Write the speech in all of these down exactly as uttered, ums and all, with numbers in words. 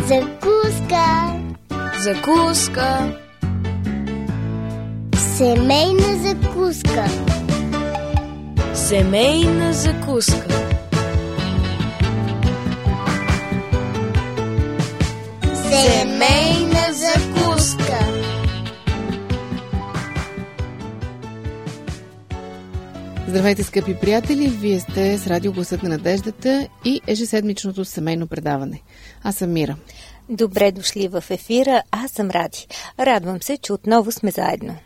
Закуска. Закуска. Семейна закуска. Семейна закуска. Семейна закуска. Здравейте, скъпи приятели! Вие сте с Радио Гласът на надеждата и ежеседмичното семейно предаване. Аз съм Мира. Добре дошли в ефира, аз съм Ради. Радвам се, че отново сме заедно.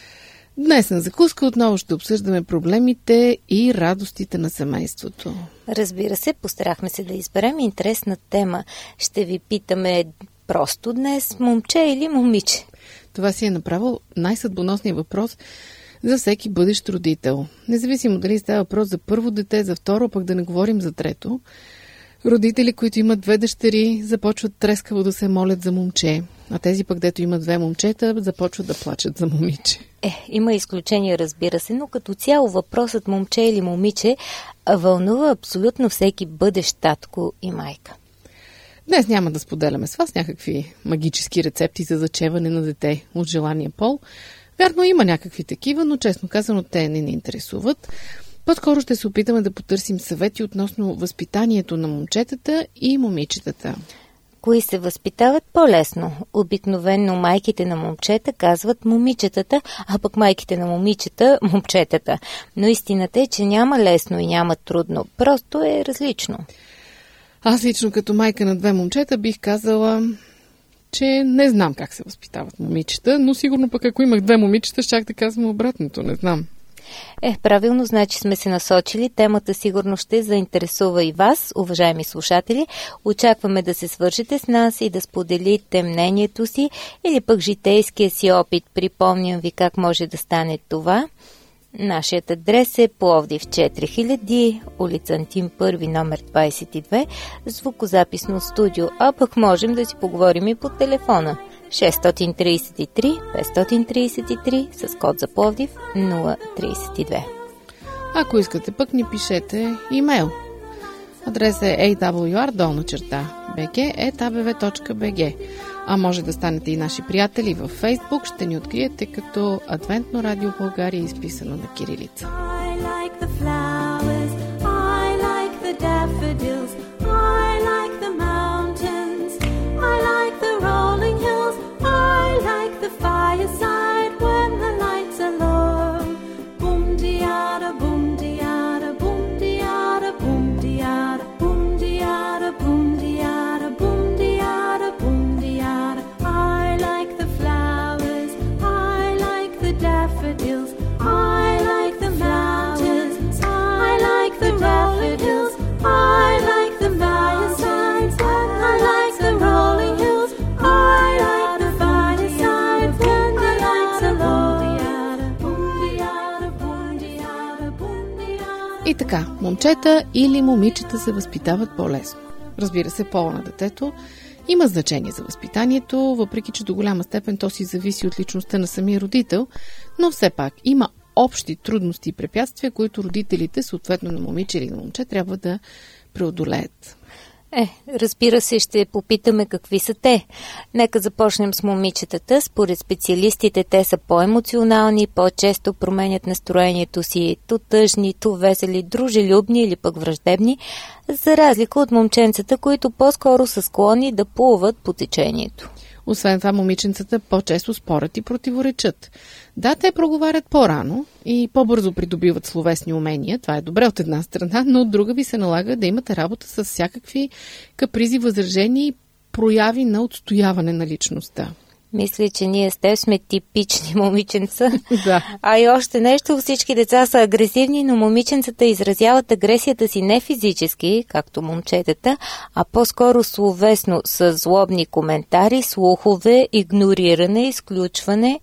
Днес на закуска отново ще обсъждаме проблемите и радостите на семейството. Разбира се, постарахме се да изберем интересна тема. Ще ви питаме просто днес, момче или момиче? Това си е направо най-съдбоносният въпрос за всеки бъдещ родител. Независимо дали става въпрос за първо дете, за второ, пък да не говорим за трето. Родители, които имат две дъщери, започват трескаво да се молят за момче, а тези пък, дето имат две момчета, започват да плачат за момиче. Е, има изключения, разбира се, но като цяло въпросът момче или момиче вълнува абсолютно всеки бъдещ татко и майка. Днес няма да споделяме с вас някакви магически рецепти за зачеване на дете от желания пол. Вярно, има някакви такива, но честно казано те не ни интересуват. По-скоро ще се опитаме да потърсим съвети относно възпитанието на момчетата и момичетата. Кои се възпитават по-лесно? Обикновено майките на момчета казват момичетата, а пък майките на момичета – момчетата. Но истината е, че няма лесно и няма трудно. Просто е различно. Аз лично като майка на две момчета бих казала, че не знам как се възпитават момичета, но сигурно пък ако имах две момичета, щях да казвам обратното, не знам. Е, правилно, значи сме се насочили. Темата сигурно ще заинтересува и вас, уважаеми слушатели. Очакваме да се свържете с нас и да споделите мнението си или пък житейския си опит. Припомням ви как може да стане това. Нашият адрес е Пловдив четири хиляди, улица Антим първи, номер двадесет и две, звукозаписно студио, а пък можем да си поговорим и по телефона шест три три пет три три с код за Пловдив нула три две. Ако искате пък ни пишете имейл. Адрес е ей дабъл ю ар долна черта би джи ет а бе ве точка би джи. А може да станете и наши приятели във Фейсбук. Ще ни откриете като Адвентно радио България, изписано на кирилица. И така, момчета или момичета се възпитават по-лесно. Разбира се, пола на детето има значение за възпитанието, въпреки че до голяма степен то си зависи от личността на самия родител, но все пак има общи трудности и препятствия, които родителите, съответно на момиче или на момче, трябва да преодолеят. Е, разбира се, ще попитаме какви са те. Нека започнем с момичетата. Според специалистите те са по-емоционални, по-често променят настроението си, то тъжни, то весели, дружелюбни или пък враждебни, за разлика от момченцата, които по-скоро са склонни да плуват по течението. Освен това, момиченцата по-често спорят и противоречат. Да, те проговарят по-рано и по-бързо придобиват словесни умения. Това е добре от една страна, но от друга ви се налага да имате работа с всякакви капризи, възражения и прояви на отстояване на личността. Мисля, че ние с теб сме типични момиченца. Да. А и още нещо, всички деца са агресивни, но момиченцата изразяват агресията си не физически, както момчетата, а по-скоро словесно, с злобни коментари, слухове, игнориране, изключване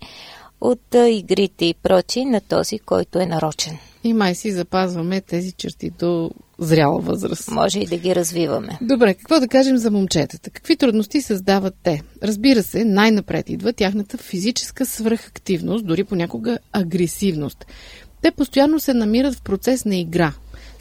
от а, игрите и прочи на този, който е нарочен. И май си запазваме тези черти до зряла възраст. Може и да ги развиваме. Добре, какво да кажем за момчетата? Какви трудности създават те? Разбира се, най-напред идва тяхната физическа свръхактивност, дори понякога агресивност. Те постоянно се намират в процес на игра.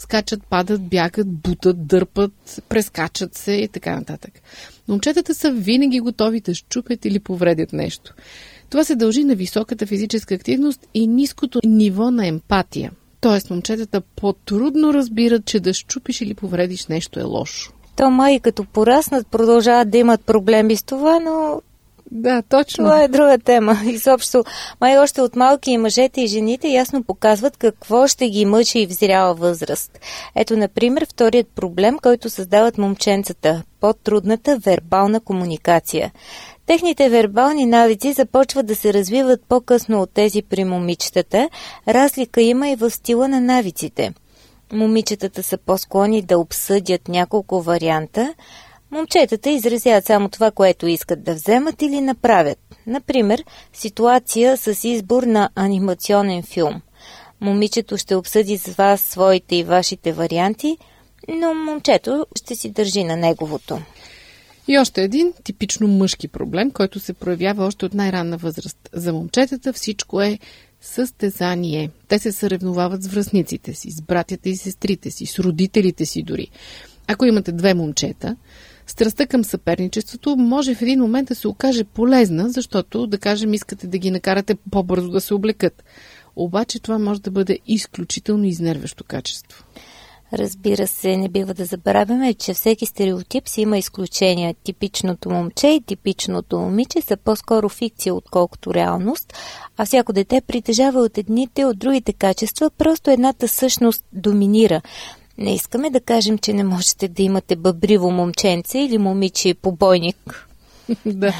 скачат, падат, бягат, бутат, дърпат, прескачат се и така нататък. Момчетата са винаги готови да щупят или повредят нещо. Това се дължи на високата физическа активност и ниското ниво на емпатия. Тоест, момчетата по-трудно разбират, че да щупиш или повредиш нещо е лошо. То май като пораснат продължават да имат проблеми с това, но... Да, точно. Това е друга тема. Изобщо, май още от малки и мъжете и жените ясно показват какво ще ги мъчи и в зряла възраст. Ето, например, вторият проблем, който създават момченцата – по-трудната вербална комуникация. Техните вербални навици започват да се развиват по-късно от тези при момичетата. Разлика има и в стила на навиците. Момичетата са по-склонни да обсъдят няколко варианта. Момчетата изразяват само това, което искат да вземат или направят. Например, ситуация с избор на анимационен филм. Момичето ще обсъди с вас своите и вашите варианти, но момчето ще си държи на неговото. И още един типично мъжки проблем, който се проявява още от най-ранна възраст. За момчетата всичко е състезание. Те се съревновават с връстниците си, с братята и сестрите си, с родителите си дори. Ако имате две момчета, страстта към съперничеството може в един момент да се окаже полезна, защото, да кажем, искате да ги накарате по-бързо да се облекат. Обаче това може да бъде изключително изнервящо качество. Разбира се, не бива да забравяме, че всеки стереотип си има изключения. Типичното момче и типичното момиче са по-скоро фикция, отколкото реалност, а всяко дете притежава от едните, от другите качества, просто едната същност доминира. Не искаме да кажем, че не можете да имате бъбриво момченце или момиче побойник. Да.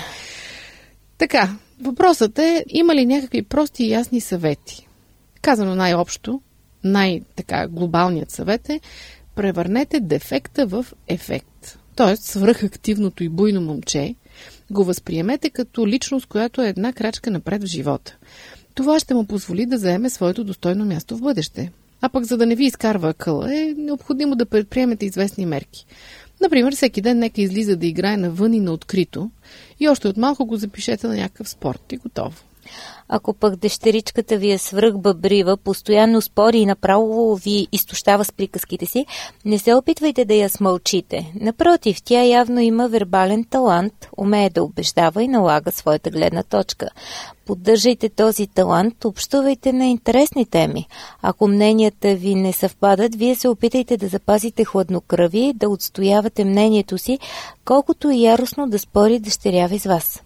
Така, въпросът е, има ли някакви прости и ясни съвети? Казано най-общо, най-така глобалният съвет е: превърнете дефекта в ефект. Тоест, свръхактивното и буйно момче го възприемете като личност, която е една крачка напред в живота. Това ще му позволи да заеме своето достойно място в бъдеще. А пък, за да не ви изкарва акъла, е необходимо да предприемете известни мерки. Например, всеки ден нека излиза да играе навън и на открито и още от малко го запишете на някакъв спорт и готово. Ако пък дъщеричката ви е свръхбъбрива, постоянно спори и направо ви изтощава с приказките си, не се опитвайте да я смълчите. Напротив, тя явно има вербален талант, умее да убеждава и налага своята гледна точка. Поддържайте този талант, общувайте на интересни теми. Ако мненията ви не съвпадат, вие се опитайте да запазите хладнокръвие и да отстоявате мнението си, колкото и яростно да спори дъщеря ви с вас.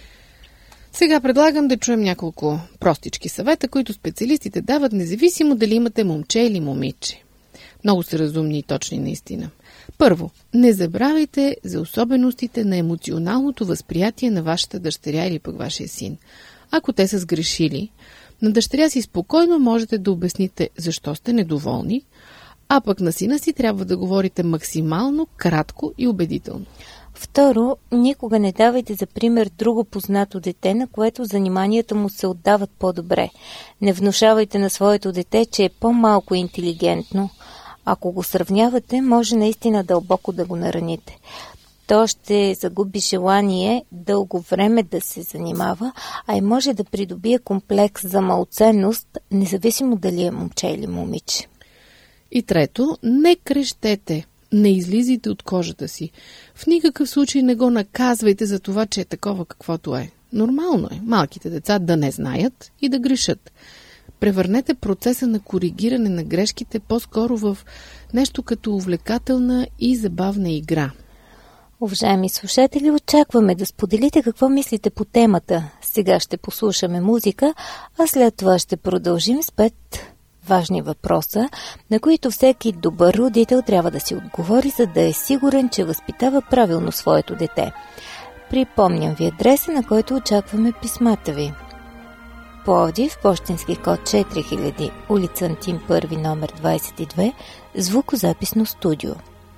Сега предлагам да чуем няколко простички съвета, които специалистите дават, независимо дали имате момче или момиче. Много са разумни и точни наистина. Първо, не забравяйте за особеностите на емоционалното възприятие на вашата дъщеря или пък вашия син. Ако те са сгрешили, на дъщеря си спокойно можете да обясните защо сте недоволни, а пък на сина си трябва да говорите максимално, кратко и убедително. Второ, никога не давайте за пример друго познато дете, на което заниманията му се отдават по-добре. Не внушавайте на своето дете, че е по-малко интелигентно. Ако го сравнявате, може наистина дълбоко да го нараните. То ще загуби желание дълго време да се занимава, а и може да придобие комплекс за малоценност, независимо дали е момче или момиче. И трето, не крещете. Не излизайте от кожата си. В никакъв случай не го наказвайте за това, че е такова каквото е. Нормално е малките деца да не знаят и да грешат. Превърнете процеса на коригиране на грешките по-скоро в нещо като увлекателна и забавна игра. Уважаеми слушатели, очакваме да споделите какво мислите по темата. Сега ще послушаме музика, а след това ще продължим с пет важни въпроса, на които всеки добър родител трябва да си отговори, за да е сигурен, че възпитава правилно своето дете. Припомням ви адреса, на който очакваме писмата ви. Пловдив, пощенски код четири хиляди, улица Антим първи, номер двадесет и две, звукозаписно студио.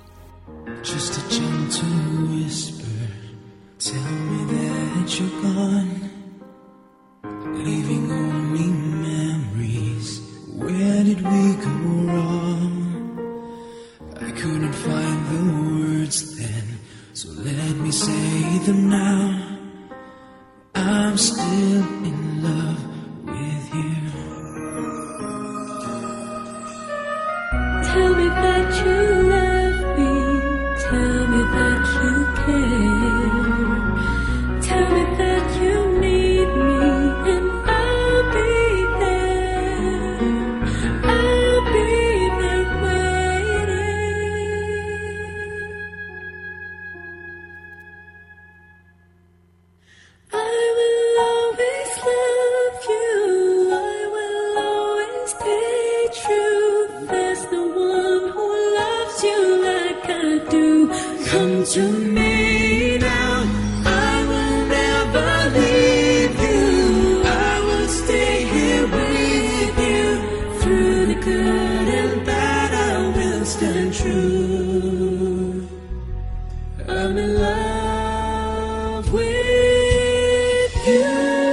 Just a gentle whisper, tell me that you're gone, leaving only memories. Where did we go wrong? I couldn't find the words then, so let me say them now. I'm still in love with you. Tell me Come to me now, I will never leave you. I will stay here with you. Through the good and bad, I will stand true. I'm in love with you.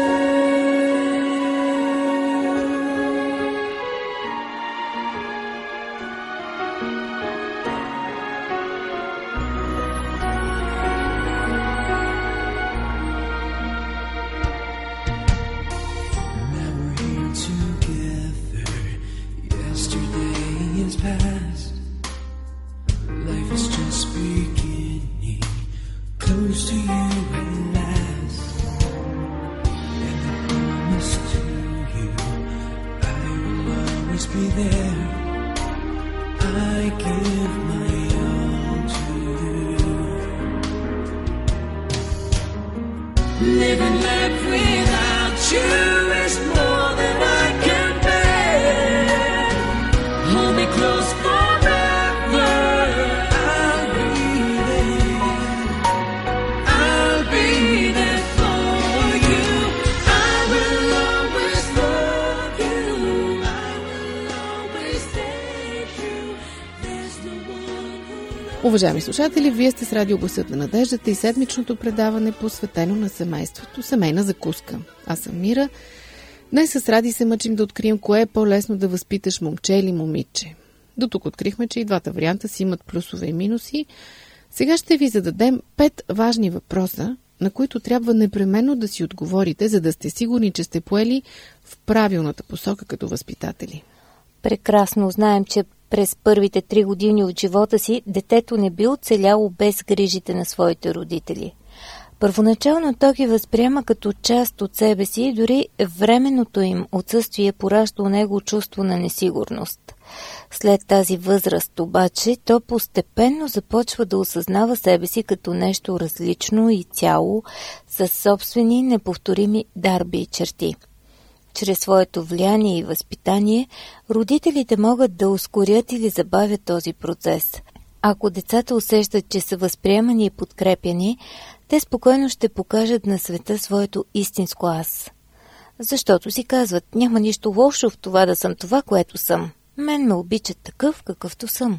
Past. Life is just beginning, close to you at last. And I promise to you, I will always be there. I give my all to you. Living life without you is more than I can bear. Hold me close forever. I'll be there. I'll be there for you. I will always love you. I will always stay true. There's no one who... Уважаеми слушатели, вие сте с Радио Гласът на надеждата и седмичното предаване, посветено на семейството. Семейна закуска. Аз съм Мира. Днес с Ради се мъчим да открием кое е по-лесно да възпиташ момче или момиче. До тук открихме, че и двата варианта си имат плюсове и минуси. Сега ще ви зададем пет важни въпроса, на които трябва непременно да си отговорите, за да сте сигурни, че сте поели в правилната посока като възпитатели. Прекрасно знаем, че през първите три години от живота си детето не би оцеляло без грижите на своите родители. Първоначално то ги възприема като част от себе си и дори временното им отсъствие поражда у него чувство на несигурност. След тази възраст обаче, то постепенно започва да осъзнава себе си като нещо различно и цяло, със собствени неповторими дарби и черти. Чрез своето влияние и възпитание, родителите могат да ускорят или забавят този процес. Ако децата усещат, че са възприемани и подкрепяни, те спокойно ще покажат на света своето истинско аз. Защото си казват, няма нищо лошо в това да съм това, което съм. Мен ме обичат такъв, какъвто съм.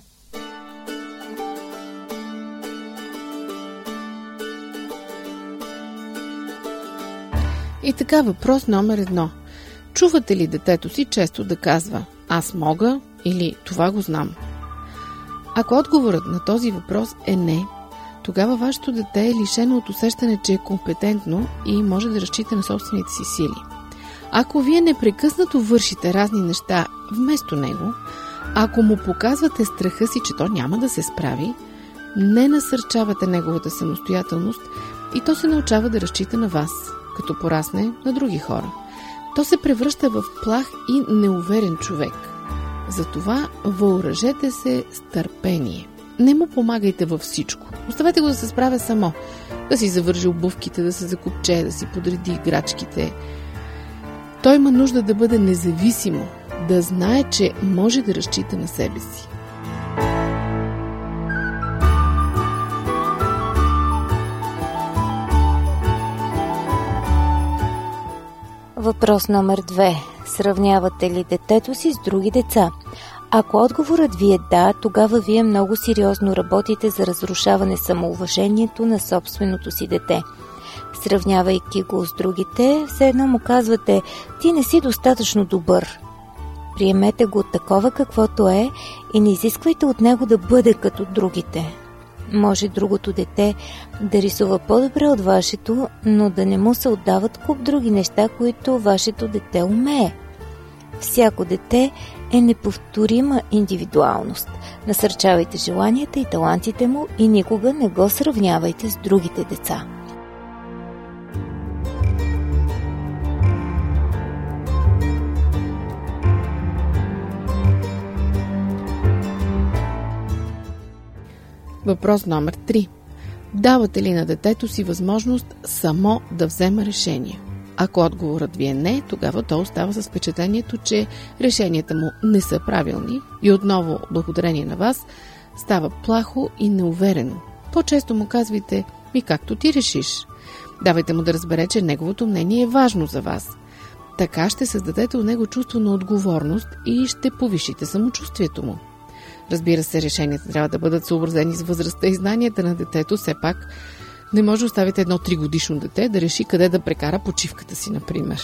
И така, въпрос номер едно. Чувате ли детето си често да казва «Аз мога» или «Това го знам»? Ако отговорът на този въпрос е не, тогава вашето дете е лишено от усещане, че е компетентно и може да разчита на собствените си сили. Ако вие непрекъснато вършите разни неща вместо него, ако му показвате страха си, че то няма да се справи, не насърчавате неговата самостоятелност и то се научава да разчита на вас, като порасне на други хора. То се превръща в плах и неуверен човек. Затова въоръжете се с търпение. Не му помагайте във всичко. Оставете го да се справя само. Да си завържи обувките, да се закопче, да си подреди играчките. Той има нужда да бъде независимо, да знае, че може да разчита на себе си. Въпрос номер две. Сравнявате ли детето си с други деца? Ако отговорът ви е да, тогава вие много сериозно работите за разрушаване самоуважението на собственото си дете. Сравнявайки го с другите, все едно му казвате, ти не си достатъчно добър. Приемете го такова каквото е и не изисквайте от него да бъде като другите. Може другото дете да рисува по-добре от вашето, но да не му се отдават куп други неща, които вашето дете умее. Всяко дете е неповторима индивидуалност. Насърчавайте желанията и талантите му и никога не го сравнявайте с другите деца. Въпрос номер три. Давате ли на детето си възможност само да взема решение? Ако отговорът ви е не, тогава то остава с впечатлението, че решенията му не са правилни и отново, благодарение на вас, става плахо и неуверено. По-често му казвайте: ми както ти решиш. Давайте му да разбере, че неговото мнение е важно за вас. Така ще създадете у него чувство на отговорност и ще повишите самочувствието му. Разбира се, решенията трябва да бъдат съобразени с възрастта и знанията на детето. Все пак не може да оставите едно тригодишно дете да реши къде да прекара почивката си, например.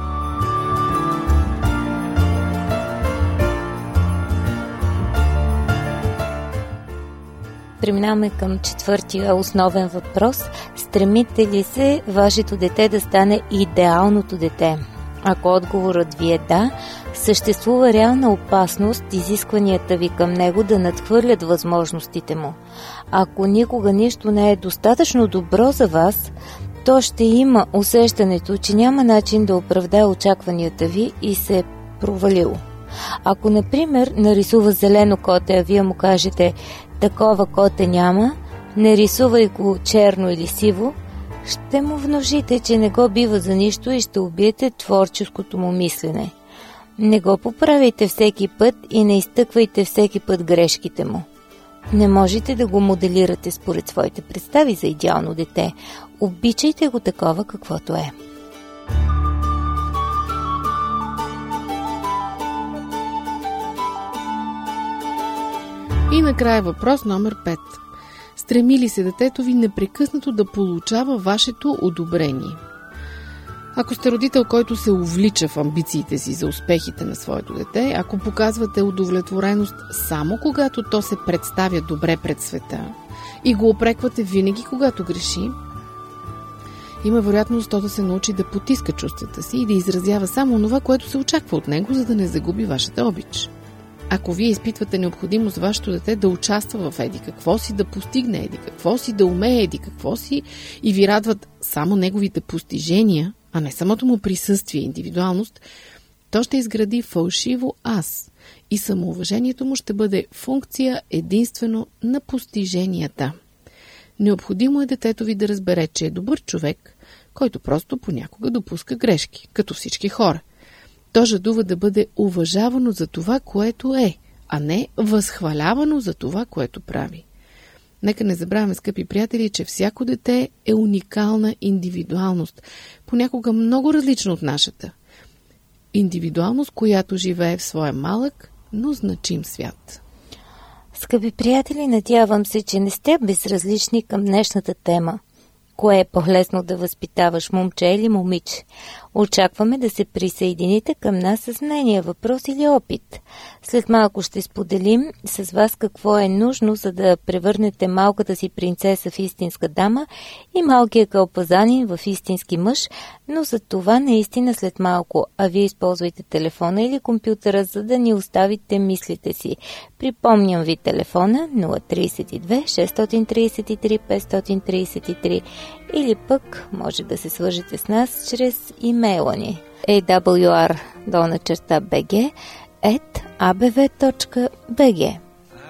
Преминаваме към четвъртия основен въпрос. Стремите ли се вашето дете да стане идеалното дете? Ако отговорът ви е да, съществува реална опасност изискванията ви към него да надхвърлят възможностите му. Ако никога нищо не е достатъчно добро за вас, то ще има усещането, че няма начин да оправдае очакванията ви и се е провалило. Ако, например, нарисува зелено коте, а вие му кажете: такова коте няма, не рисувай го черно или сиво, ще му внушите, че не го бива за нищо и ще убиете творческото му мислене. Не го поправяйте всеки път и не изтъквайте всеки път грешките му. Не можете да го моделирате според своите представи за идеално дете. Обичайте го такова, каквото е. И накрая въпрос номер пет. Стреми ли се детето ви непрекъснато да получава вашето одобрение? Ако сте родител, който се увлича в амбициите си за успехите на своето дете, ако показвате удовлетвореност само когато то се представя добре пред света и го упреквате винаги, когато греши, има вероятност то да се научи да потиска чувствата си и да изразява само това, което се очаква от него, за да не загуби вашата обич. Ако вие изпитвате необходимост вашето дете да участва в еди какво си, да постигне еди какво си, да умее еди какво си и ви радват само неговите постижения, а не самото му присъствие и индивидуалност, то ще изгради фалшиво аз и самоуважението му ще бъде функция единствено на постиженията. Необходимо е детето ви да разбере, че е добър човек, който просто понякога допуска грешки, като всички хора. То жадува да бъде уважавано за това, което е, а не възхвалявано за това, което прави. Нека не забравяме, скъпи приятели, че всяко дете е уникална индивидуалност, понякога много различна от нашата. Индивидуалност, която живее в своя малък, но значим свят. Скъпи приятели, надявам се, че не сте безразлични към днешната тема. Кое е по-лесно да възпитаваш, момче или момиче? Очакваме да се присъедините към нас с мнение, въпрос или опит. След малко ще споделим с вас какво е нужно, за да превърнете малката си принцеса в истинска дама и малкия кълпазанин в истински мъж, но за това наистина след малко, а вие използвайте телефона или компютъра, за да ни оставите мислите си. Припомням ви телефона нула три две шест три три пет три три или пък може да се свържете с нас чрез имейла ни ей дабъл ю ар долна черта би джи ет а бе ве точка би джи.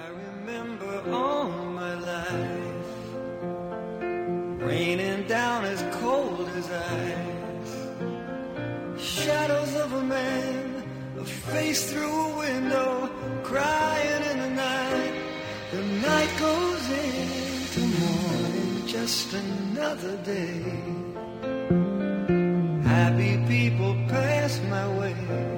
Just another day. Happy people pass my way.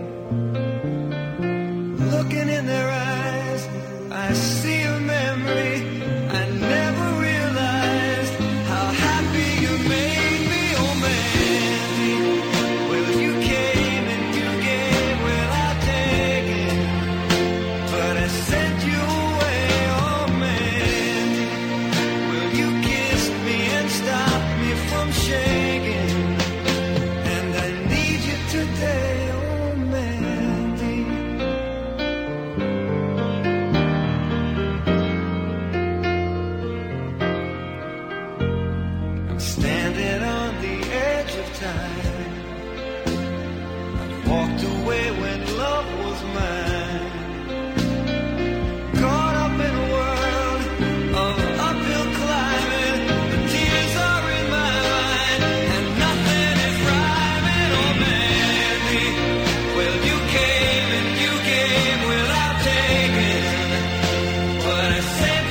Looking in their eyes, I see a memory. I never realized how happy you made me, oh Mandy. Well, you came and you gave without taking, but I sent you away, oh Mandy. Well, you kissed me and stopped me from shaking, and I need you today, oh Mandy. I'm standing on the edge of time. I walked away when love was mine. Caught up in a world of uphill climbing. The tears are in my mind, and nothing is rhyming, oh Mandy. Well, you came and you gave without taking, but I said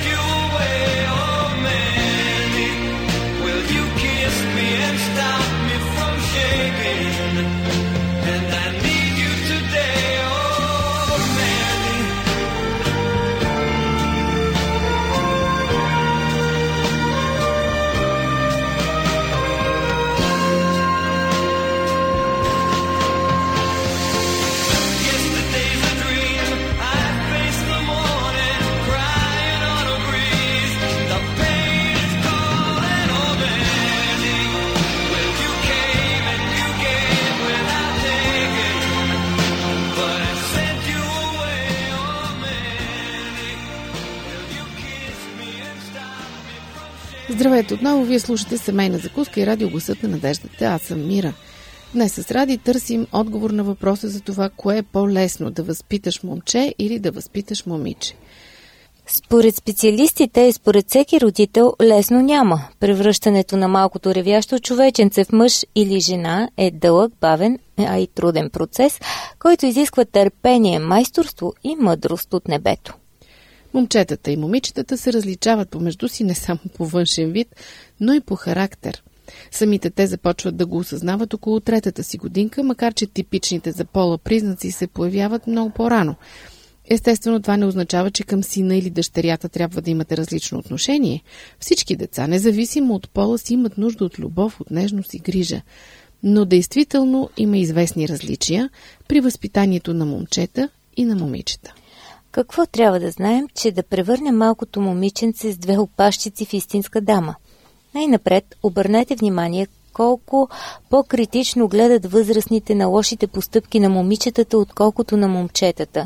Здравейте отново, вие слушате Семейна закуска и радио Гласът на надеждата. Аз съм Мира. Днес с Ради търсим отговор на въпроса за това, кое е по-лесно, да възпиташ момче или да възпиташ момиче. Според специалистите и според всеки родител лесно няма. Превръщането на малкото ревящо човеченце в мъж или жена е дълъг, бавен, а и труден процес, който изисква търпение, майсторство и мъдрост от небето. Момчетата и момичетата се различават помежду си не само по външен вид, но и по характер. Самите те започват да го осъзнават около третата си годинка, макар че типичните за пола признаци се появяват много по-рано. Естествено, това не означава, че към сина или дъщерята трябва да имате различно отношение. Всички деца, независимо от пола си, имат нужда от любов, от нежност и грижа. Но действително има известни различия при възпитанието на момчета и на момичета. Какво трябва да знаем, че да превърне малкото момиченце с две опашчици в истинска дама? Най-напред обърнете внимание колко по-критично гледат възрастните на лошите постъпки на момичетата, отколкото на момчетата.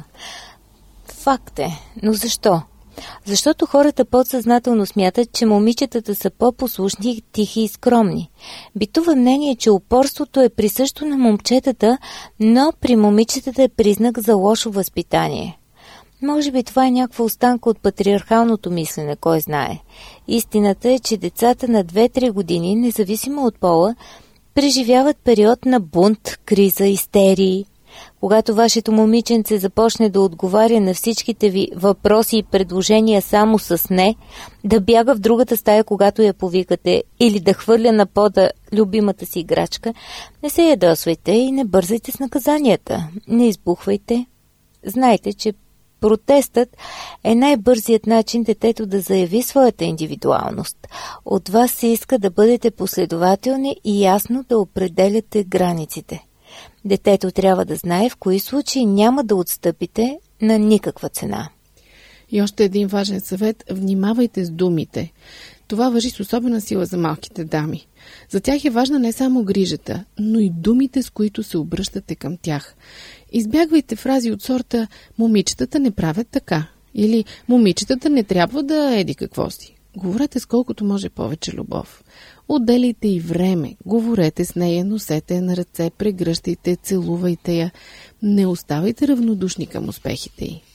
Факт е, но защо? Защото хората подсъзнателно смятат, че момичетата са по-послушни, тихи и скромни. Битува мнение, че упорството е присъщо на момчетата, но при момичетата е признак за лошо възпитание. Може би това е някаква останка от патриархалното мислене, кой знае. Истината е, че децата на две-три години, независимо от пола, преживяват период на бунт, криза, истерии. Когато вашето момиченце започне да отговаря на всичките ви въпроси и предложения само с не, да бяга в другата стая, когато я повикате, или да хвърля на пода любимата си играчка, не се ядосвайте и не бързайте с наказанията. Не избухвайте. Знайте, че протестът е най-бързият начин детето да заяви своята индивидуалност. От вас се иска да бъдете последователни и ясно да определяте границите. Детето трябва да знае в кои случаи няма да отстъпите на никаква цена. И още един важен съвет – внимавайте с думите. Това важи с особена сила за малките дами. За тях е важна не само грижата, но и думите, с които се обръщате към тях. Избягвайте фрази от сорта «момичетата не правят така» или «момичетата не трябва да еди какво си». Говорете с колкото може повече любов. Отделяйте и време. Говорете с нея, носете я на ръце, прегръщайте, целувайте я. Не оставайте равнодушни към успехите й.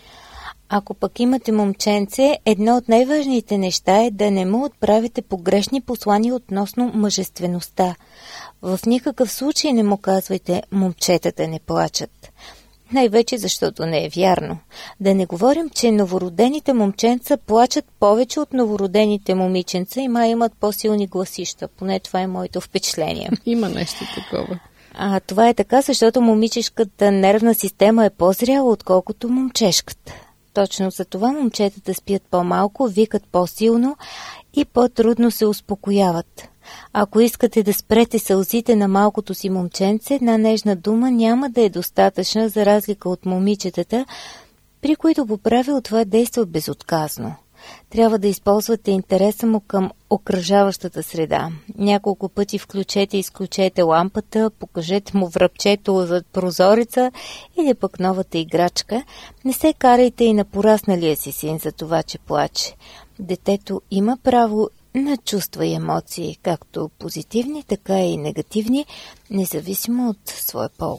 Ако пък имате момченце, едно от най-важните неща е да не му отправите погрешни послания относно мъжествеността. В никакъв случай не му казвайте «момчетата не плачат». Най-вече защото не е вярно. Да не говорим, че новородените момченца плачат повече от новородените момиченца и май имат по-силни гласища. Поне това е моето впечатление. Има нещо такова. А това е така, защото момичешката нервна система е по-зряла, отколкото момчешката. Точно за това момчетата спят по-малко, викат по-силно и по-трудно се успокояват. Ако искате да спрете сълзите на малкото си момченце, една нежна дума няма да е достатъчна, за разлика от момичетата, при които по правило това действа безотказно. Трябва да използвате интереса му към окръжаващата среда. Няколко пъти включете и изключете лампата, покажете му връбчето зад прозореца или пък новата играчка. Не се карайте и на порасналия си син за това, че плаче. Детето има право на чувства и емоции, както позитивни, така и негативни, независимо от своя пол.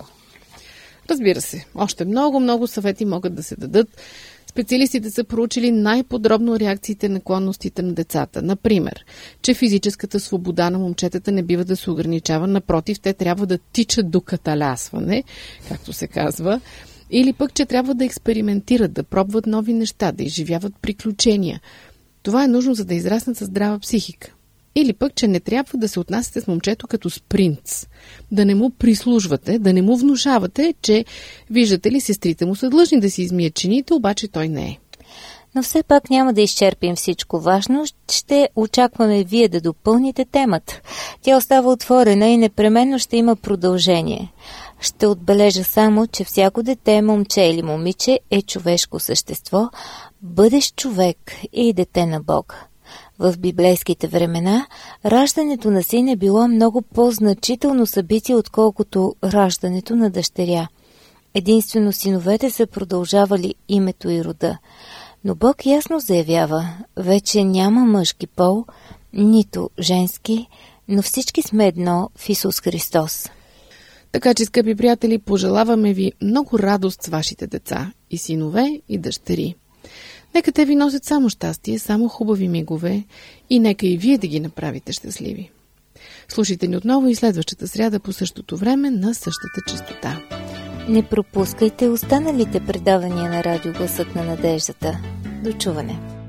Разбира се, още много-много съвети могат да се дадат. Специалистите са проучили най-подробно реакциите на наклонностите на децата. Например, че физическата свобода на момчетата не бива да се ограничава, напротив, те трябва да тичат до каталясване, както се казва, или пък, че трябва да експериментират, да пробват нови неща, да изживяват приключения. Това е нужно, за да израснат със здрава психика. Или пък, че не трябва да се отнасяте с момчето като с принц. Да не му прислужвате, да не му внушавате, че, виждате ли, сестрите му са длъжни да си измият чините, обаче той не е. Но все пак няма да изчерпим всичко важно. Ще очакваме вие да допълните темата. Тя остава отворена и непременно ще има продължение. Ще отбележа само, че всяко дете, момче или момиче е човешко същество, бъдещ човек и дете на Бога. В библейските времена раждането на син е било много по-значително събитие, отколкото раждането на дъщеря. Единствено синовете са продължавали името и рода. Но Бог ясно заявява, вече няма мъжки пол, нито женски, но всички сме едно в Исус Христос. Така че, скъпи приятели, пожелаваме ви много радост с вашите деца, и синове, и дъщери. Нека те ви носят само щастие, само хубави мигове и нека и вие да ги направите щастливи. Слушайте ни отново и следващата сряда по същото време на същата честота. Не пропускайте останалите предавания на Радио Гласът на надеждата. До чуване!